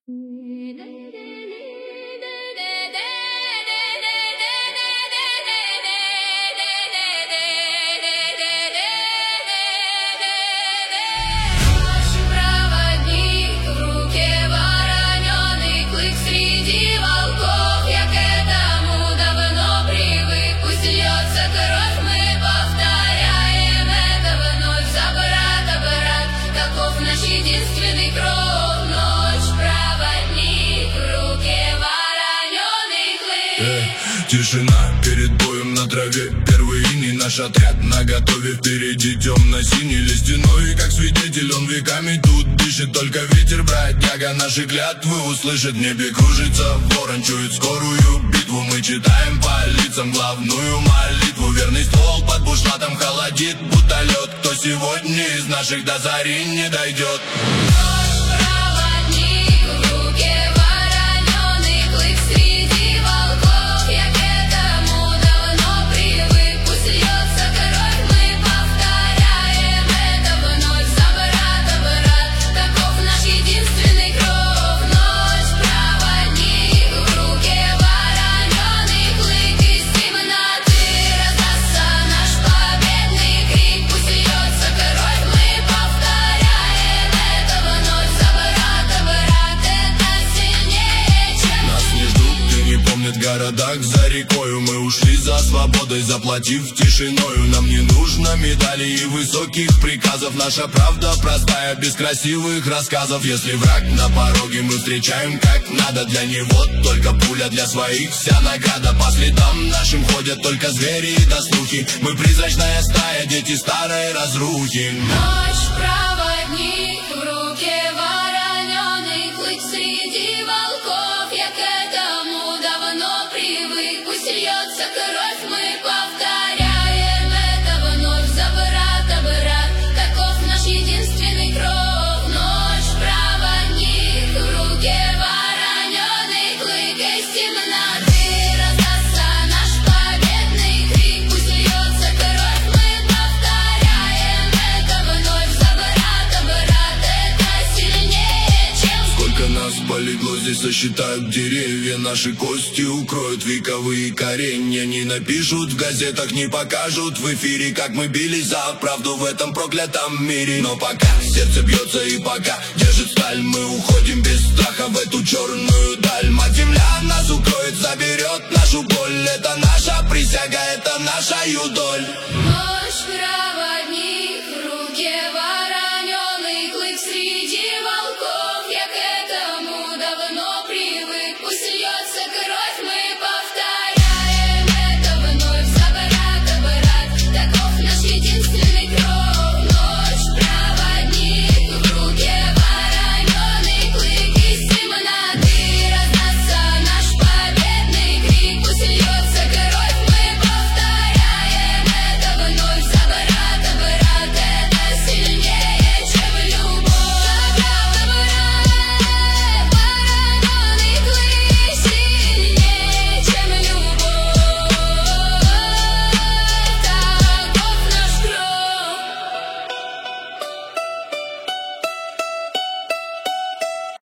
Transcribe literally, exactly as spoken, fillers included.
Единственный круг, ночь, проводник, в руке вороненый клык. Эй, тишина перед боем на траве. Первый иней, наш отряд наготове. Впереди темно-синий листяной, как свидетель он веками тут дышит. Только ветер, бродяга, наши клятвы услышит. В небе кружится ворон, чует скорую битву. Мы читаем по лицам главную молитву. Верный ствол под бушлатом холодит, будто лед. Кто сегодня из наших до зари не дойдет? В городах за рекою мы ушли за свободой, заплатив тишиною. Нам не нужно медалей и высоких приказов. Наша правда простая, без красивых рассказов. Если враг на пороге, мы встречаем как надо. Для него только пуля, для своих вся награда. По следам нашим ходят только звери и дослухи. Мы призрачная стая, дети старой разрухи. Ночь, проводник, в руке вороненый клык. Среди волков я к этому давно привык. Пусть льется кровь, мы повторяем это вновь. За брата, брат, таков наш единственный круг. Ночь, проводник, в руке вороненый клык. Из темноты раздастся наш победный крик. Пусть льется кровь, мы повторяем это вновь. За брата, брат, это сильнее, чем... Сколько нас полегло, здесь сосчитают деревья. Наши кости укроют вековые коренья. Не напишут в газетах, не покажут в эфире, как мы бились за правду в этом проклятом мире. Но пока сердце бьется и пока держит сталь, мы уходим без страха в эту черную даль. Мать земля нас укроет, заберет нашу боль. Это наша присяга, это наша юдоль.